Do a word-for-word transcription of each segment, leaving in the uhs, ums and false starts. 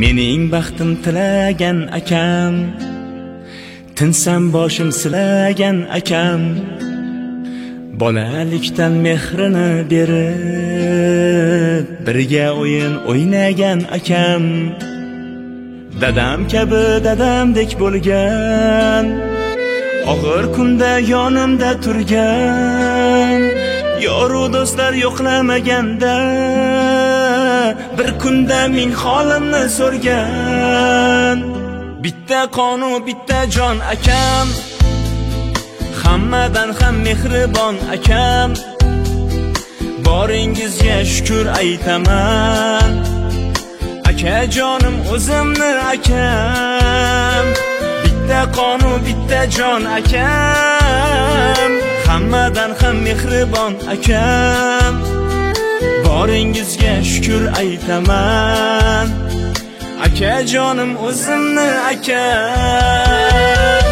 mening baxtim tilagan akam, tinsam boshim silagan akam, bolalikdan mehrini berib birga o'yin o'ynagan akam, dadam kabi dadamdek bo'lgan, og'ir kunda yonimda turgan, yoru do'stlar yo'qlamaganda bir kunda ming holimni so'rgan. Bitta qonu bitta jon akam, hammadan ham mehribon akam, boringizga shukr aytaman, aka jonim o'zimni akam. Bitta qonu bitta jon akam, hammadan ham mehribon akam, boringizga shukr aytaman, aka jonim o'zimni akam.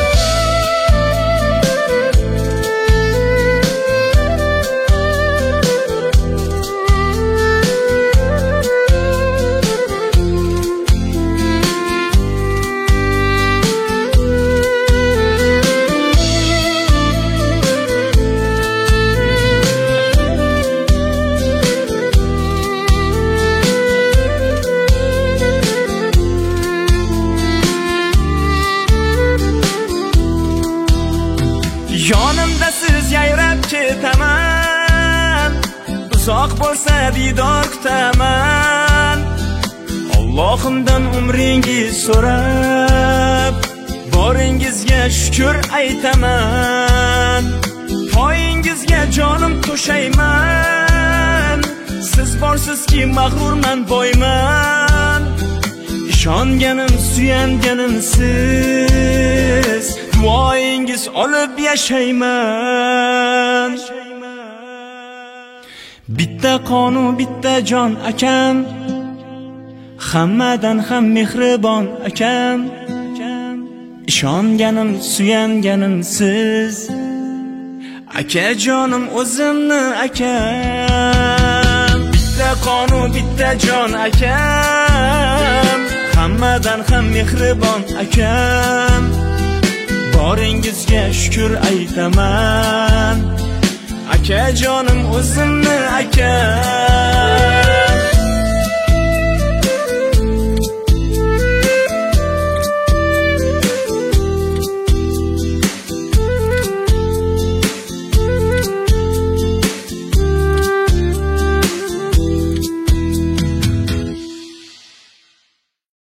Yonimda siz yayrab ketaman, uzoq bo'lsa didor kutaman. Allohimdan umringiz so'rab, boringizga shukr aytaman, poyingizga jonim to'shayman. Siz borsizki mag'rurman, boyman, ishonganim suyanganim siz, duoyingiz olib yashayman. Bitta qonu bitta jon akam, hammadan ham mehribon akam, ishonganim suyanganim siz, aka jonim o'zimni akam. Bitta qonu bitta jon akam, hammadan ham mehribon akam, boringizga shukr aytaman, aka jonim o'zimni akam.